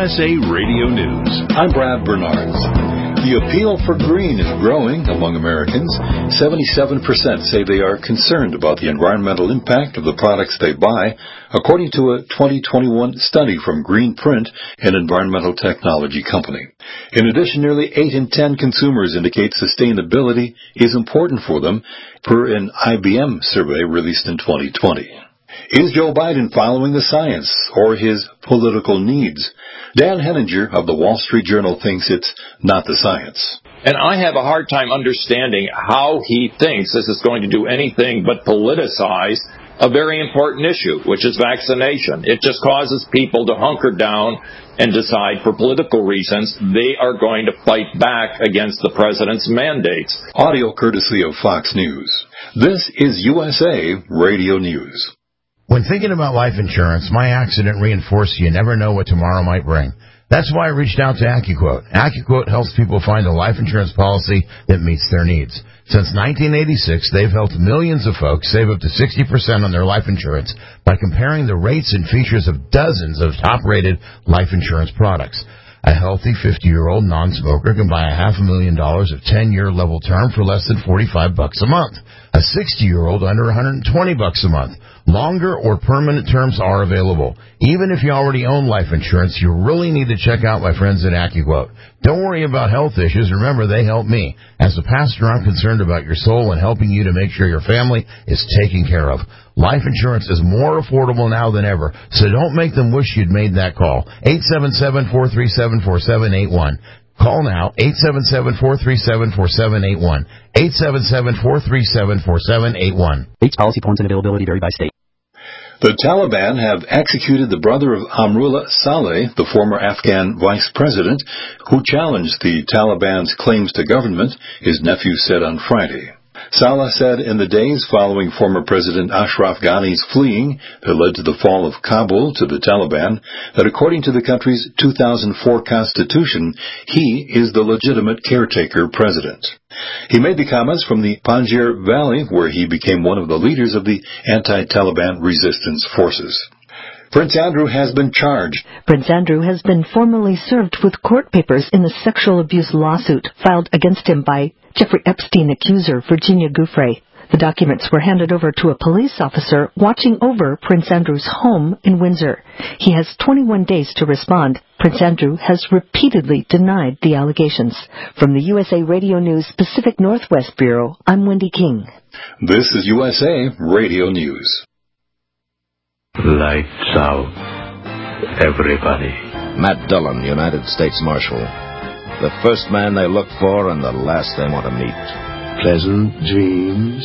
USA Radio News. I'm Brad Bernards. The appeal for green is growing among Americans. 77% say they are concerned about the environmental impact of the products they buy, according to a 2021 study from Greenprint, an environmental technology company. In addition, nearly 8 in 10 consumers indicate sustainability is important for them, per an IBM survey released in 2020. Is Joe Biden following the science or his political needs? Dan Henninger of the Wall Street Journal thinks it's not the science. And I have a hard time understanding how he thinks this is going to do anything but politicize a very important issue, which is vaccination. It just causes people to hunker down and decide for political reasons they are going to fight back against the president's mandates. Audio courtesy of Fox News. This is USA Radio News. When thinking about life insurance, my accident reinforced you never know what tomorrow might bring. That's why I reached out to AccuQuote. AccuQuote helps people find a life insurance policy that meets their needs. Since 1986, they've helped millions of folks save up to 60% on their life insurance by comparing the rates and features of dozens of top-rated life insurance products. A healthy 50-year-old non-smoker can buy $500,000 of 10-year level term for less than $45 a month. A 60-year-old under $120 a month. Longer or permanent terms are available. Even if you already own life insurance, you really need to check out my friends at AccuQuote. Don't worry about health issues. Remember, they help me. As a pastor, I'm concerned about your soul and helping you to make sure your family is taken care of. Life insurance is more affordable now than ever, so don't make them wish you'd made that call. 877-437-4781. Call now, 877-437-4781. 877-437-4781. States policy forms and availability vary by state. The Taliban have executed the brother of Amrullah Saleh, the former Afghan vice president, who challenged the Taliban's claims to government, his nephew said on Friday. Saleh said in the days following former President Ashraf Ghani's fleeing that led to the fall of Kabul to the Taliban, that according to the country's 2004 constitution, he is the legitimate caretaker president. He made the comments from the Panjshir Valley, where he became one of the leaders of the anti-Taliban resistance forces. Prince Andrew has been charged. Prince Andrew has been formally served with court papers in the sexual abuse lawsuit filed against him by Jeffrey Epstein accuser Virginia Giuffre. The documents were handed over to a police officer watching over Prince Andrew's home in Windsor. He has 21 days to respond. Prince Andrew has repeatedly denied the allegations. From the USA Radio News Pacific Northwest Bureau, I'm Wendy King. This is USA Radio News. Lights out, everybody. Matt Dillon, United States Marshal. The first man they look for and the last they want to meet. Pleasant dreams.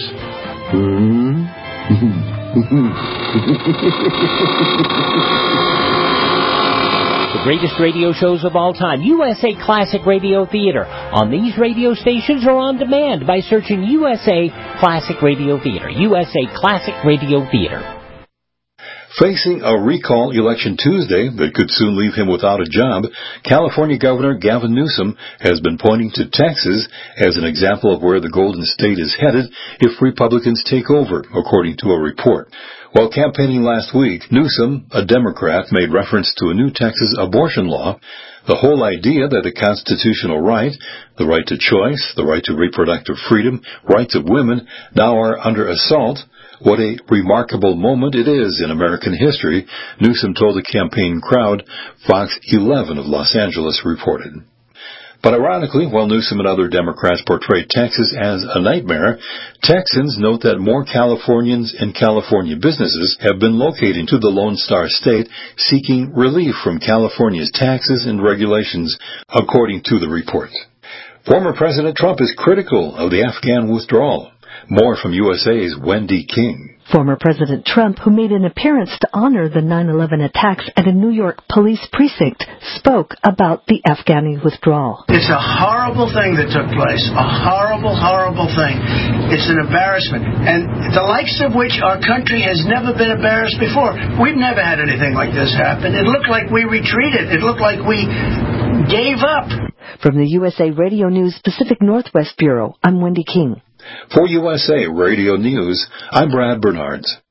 The greatest radio shows of all time, USA Classic Radio Theater, on these radio stations or on demand by searching USA Classic Radio Theater. USA Classic Radio Theater. Facing a recall election Tuesday that could soon leave him without a job, California Governor Gavin Newsom has been pointing to Texas as an example of where the Golden State is headed if Republicans take over, according to a report. While campaigning last week, Newsom, a Democrat, made reference to a new Texas abortion law. The whole idea that a constitutional right, the right to choice, the right to reproductive freedom, rights of women, now are under assault. What a remarkable moment it is in American history, Newsom told the campaign crowd, Fox 11 of Los Angeles reported. But ironically, while Newsom and other Democrats portray Texas as a nightmare, Texans note that more Californians and California businesses have been locating to the Lone Star State seeking relief from California's taxes and regulations, according to the report. Former President Trump is critical of the Afghan withdrawal. More from USA's Wendy King. Former President Trump, who made an appearance to honor the 9/11 attacks at a New York police precinct, spoke about the Afghani withdrawal. It's a horrible thing that took place. A horrible, horrible thing. It's an embarrassment. And the likes of which our country has never been embarrassed before. We've never had anything like this happen. It looked like we retreated. It looked like we gave up. From the USA Radio News Pacific Northwest Bureau, I'm Wendy King. For USA Radio News, I'm Brad Bernards.